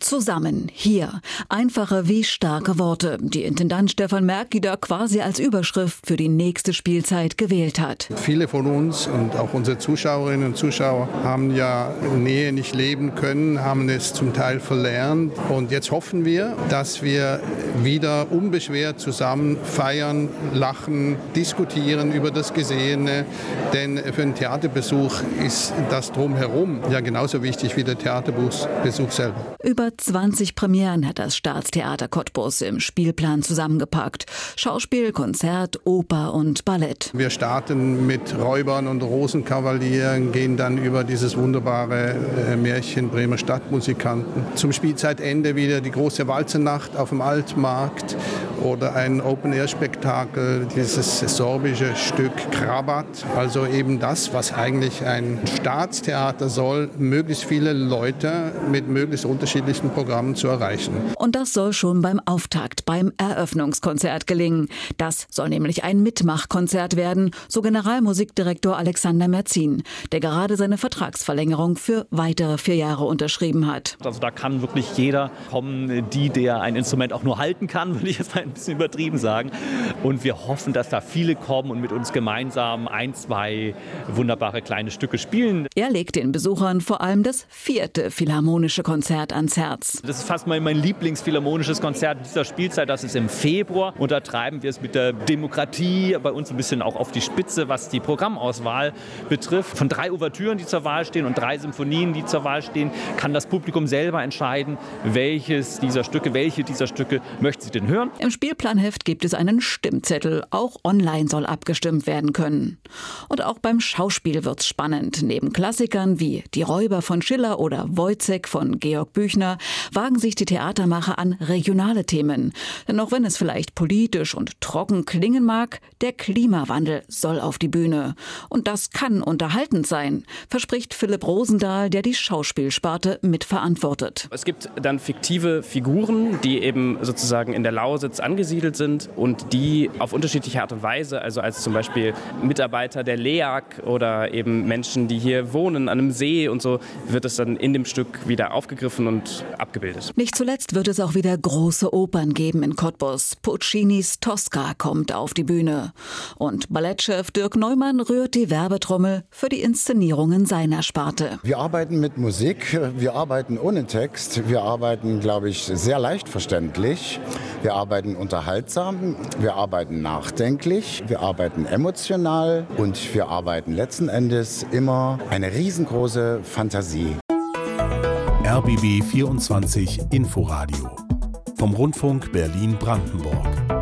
Zusammen, hier. Einfache wie starke Worte, die Intendant Stefan Merkgieder quasi als Überschrift für die nächste Spielzeit gewählt hat. Viele von uns und auch unsere Zuschauerinnen und Zuschauer haben ja Nähe nicht leben können, haben es zum Teil verlernt. Und jetzt hoffen wir, dass wir wieder unbeschwert zusammen feiern, lachen, diskutieren über das Gesehene. Denn für einen Theaterbesuch ist das Drumherum ja genauso wichtig wie der Theaterbesuch selber. Über 20 Premieren hat das Staatstheater Cottbus im Spielplan zusammengepackt. Schauspiel, Konzert, Oper und Ballett. Wir starten mit Räubern und Rosenkavalieren, gehen dann über dieses wunderbare Märchen Bremer Stadtmusikanten. Zum Spielzeitende wieder die große Walzennacht auf dem Altmarkt oder ein Open-Air-Spektakel, dieses sorbische Stück Krabat. Also eben das, was eigentlich ein Staatstheater soll, möglichst viele Leute mit möglichst unterschiedlichen Programmen zu erreichen. Und das soll schon beim Auftakt, beim Eröffnungskonzert gelingen. Das soll nämlich ein Mitmachkonzert werden, so Generalmusikdirektor Alexander Merzin, der gerade seine Vertragsverlängerung für weitere 4 Jahre unterschrieben hat. Also da kann wirklich jeder kommen, der ein Instrument auch nur halten kann, würde ich jetzt mal ein bisschen übertrieben sagen. Und wir hoffen, dass da viele kommen und mit uns gemeinsam 1, 2 wunderbare kleine Stücke spielen. Er legt den Besuchern vor allem das 4. Philharmonische Konzert ans Herz. Das ist fast mein Lieblingsphilharmonisches Konzert dieser Spielzeit. Das ist im Februar. Und da treiben wir es mit der Demokratie bei uns ein bisschen auch auf die Spitze, was die Programmauswahl betrifft. Von 3 Ouvertüren, die zur Wahl stehen und 3 Symphonien, die zur Wahl stehen, kann das Publikum selber entscheiden, welche dieser Stücke möchte sie denn hören. Im Spielplanheft gibt es einen Stimmzettel. Auch online soll abgestimmt werden können. Und auch beim Schauspiel wird's spannend. Neben Klassikern wie Die Räuber von Schiller oder Wojzeck von Georg Büchner wagen sich die Theatermacher an regionale Themen. Denn auch wenn es vielleicht politisch und trocken klingen mag, der Klimawandel soll auf die Bühne. Und das kann unterhaltend sein, verspricht Philipp Rosendahl, der die Schauspielsparte mitverantwortet. Es gibt dann fiktive Figuren, die eben sozusagen in der Lausitz angesiedelt sind und die auf unterschiedliche Art und Weise, also als zum Beispiel Mitarbeiter der LEAG oder eben Menschen, die hier wohnen an einem See und so, wird es dann in dem Stück wieder aufgegriffen und abgebildet. Nicht zuletzt wird es auch wieder große Opern geben in Cottbus. Puccinis Tosca kommt auf die Bühne. Und Ballettchef Dirk Neumann rührt die Werbetrommel für die Inszenierungen seiner Sparte. Wir arbeiten mit Musik, wir arbeiten ohne Text, wir arbeiten, glaube ich, sehr leicht verständlich. Wir arbeiten unterhaltsam, wir arbeiten nachdenklich, wir arbeiten emotional und wir arbeiten letzten Endes immer eine riesengroße Fantasie. RBB 24 Inforadio vom Rundfunk Berlin-Brandenburg.